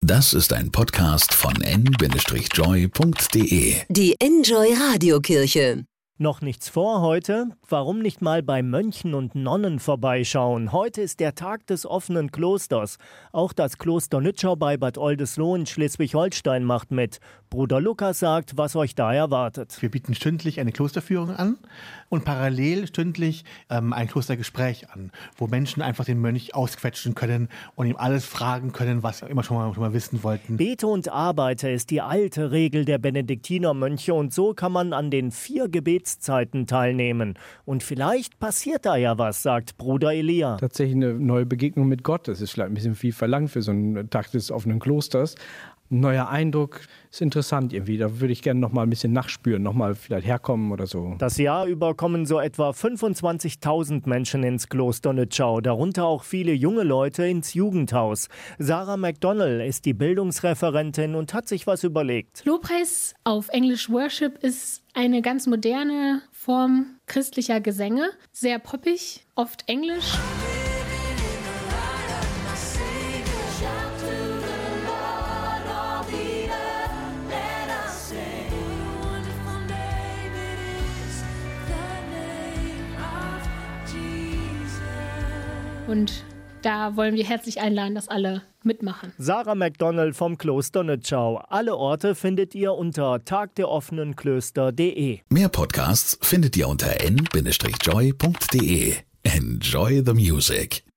Das ist ein Podcast von n-joy.de. Die Enjoy Radiokirche. Noch nichts vor heute? Warum nicht mal bei Mönchen und Nonnen vorbeischauen? Heute ist der Tag des offenen Klosters. Auch das Kloster Nützschau bei Bad Oldesloe in Schleswig-Holstein macht mit. Bruder Lukas sagt, was euch da erwartet. Wir bieten stündlich eine Klosterführung an und parallel stündlich ein Klostergespräch an, wo Menschen einfach den Mönch ausquetschen können und ihm alles fragen können, was sie immer schon mal wissen wollten. Bete und arbeite ist die alte Regel der Benediktinermönche und so kann man an den 4 Gebetszeiten teilnehmen. Und vielleicht passiert da ja was, sagt Bruder Elia. Tatsächlich eine neue Begegnung mit Gott. Das ist vielleicht ein bisschen viel verlangt für so einen Tag des offenen Klosters. Ein neuer Eindruck ist interessant irgendwie. Da würde ich gerne noch mal ein bisschen nachspüren, noch mal vielleicht herkommen oder so. Das Jahr über kommen so etwa 25.000 Menschen ins Kloster Nützschau, darunter auch viele junge Leute ins Jugendhaus. Sarah McDonnell ist die Bildungsreferentin und hat sich was überlegt. Lobpreis, auf Englisch Worship, ist eine ganz moderne Form christlicher Gesänge. Sehr poppig, oft englisch. Und da wollen wir herzlich einladen, dass alle mitmachen. Sarah McDonnell vom Kloster Nützschau. Alle Orte findet ihr unter tagderoffenenklöster.de. Mehr Podcasts findet ihr unter n-joy.de. Enjoy the music.